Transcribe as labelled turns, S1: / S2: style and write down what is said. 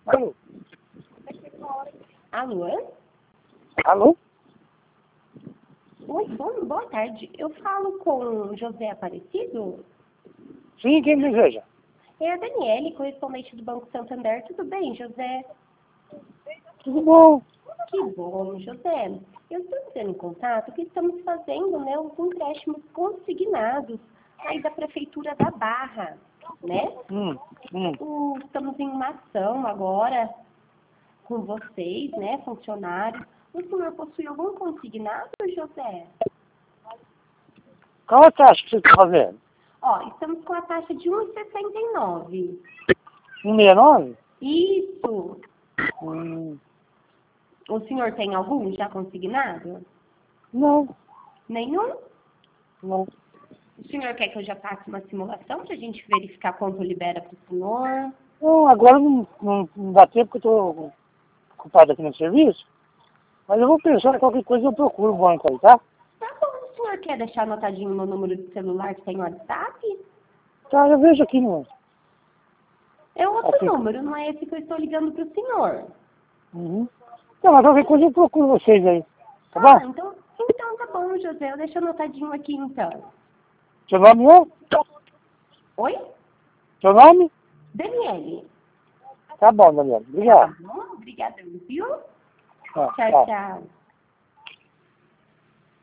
S1: Alô?
S2: Alô?
S1: Alô?
S2: Oi, boa tarde. Eu falo com José Aparecido?
S1: Sim, quem deseja?
S2: É a Daniele, correspondente do Banco Santander. Tudo bem, José?
S1: Tudo bom?
S2: Que bom, José. Eu estou entrando em contato que estamos fazendo, né, os empréstimos consignados aí da Prefeitura da Barra, né? Estamos em uma ação agora com vocês, né, funcionários. O senhor possui algum consignado, José?
S1: Qual a taxa que você está fazendo?
S2: Ó, estamos com a taxa de 1,69.
S1: 169?
S2: Isso.
S1: Hum,
S2: O senhor tem algum já consignado?
S1: não,
S2: Nenhum?
S1: não.
S2: O senhor quer que eu já faça uma simulação para a gente verificar quanto libera para o senhor?
S1: Não, agora não dá tempo que eu estou ocupado aqui no serviço, mas eu vou pensar em qualquer coisa eu procuro o banco aí, tá?
S2: Tá bom, o senhor quer deixar anotadinho meu número de celular que tem WhatsApp?
S1: Tá, eu vejo aqui no...
S2: É outro
S1: Aqui.
S2: número, não é esse que eu estou ligando para o senhor.
S1: Uhum. Não, mas qualquer coisa eu procuro vocês aí, tá
S2: Ah,
S1: bom?
S2: então tá bom, José. Eu deixo anotadinho aqui então.
S1: Seu nome é?
S2: Oi?
S1: Seu nome?
S2: Daniele.
S1: Tá bom, Daniel.
S2: Tá
S1: Obrigado.
S2: bom? Obrigada, viu?
S1: Tá,
S2: Tchau,
S1: tá.
S2: tchau.